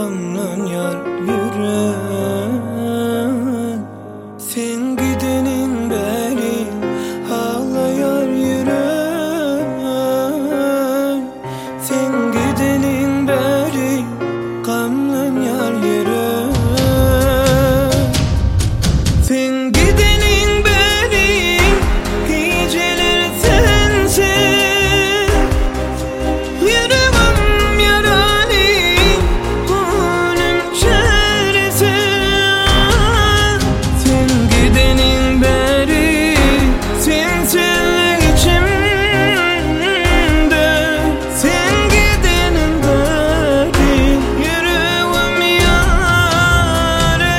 gamlan yar yürek. Sen gidenin beri ağlayar yürek. Sen gidenin beri gamlan yar yürek. Sen gidenin beri geceler sensiz. Yüreğim yaralı, gönlüm çaresiz. Sen gidenin beri sensinle içimde. Sen gidenin beri yüreğim yaralı.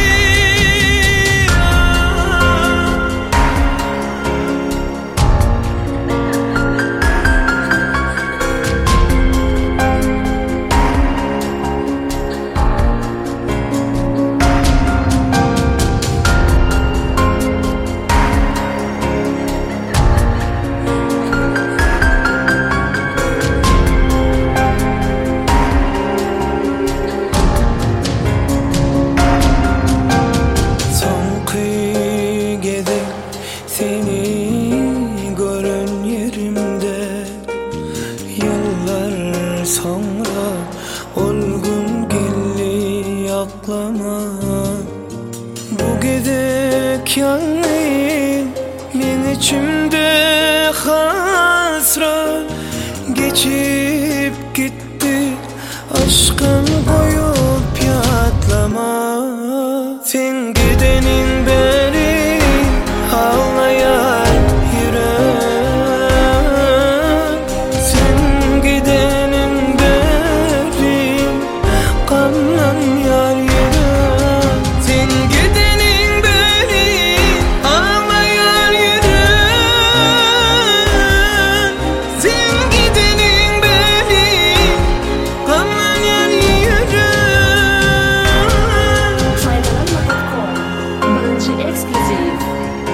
Seni görün yerimde, yıllar sonra olgun geldi aklıma. Bu gedek yalnız men içimde hasret geçip gitti, aşkın koyup yatlama. Sen gidenin beri ağlayar yürek. Sen gidenin beri gamlan yar yürek. Sen gidenin beri ağlayar yürek. Sen gidenin beri gamlan yar yürek. Faydalanma.com Bence eksklusif.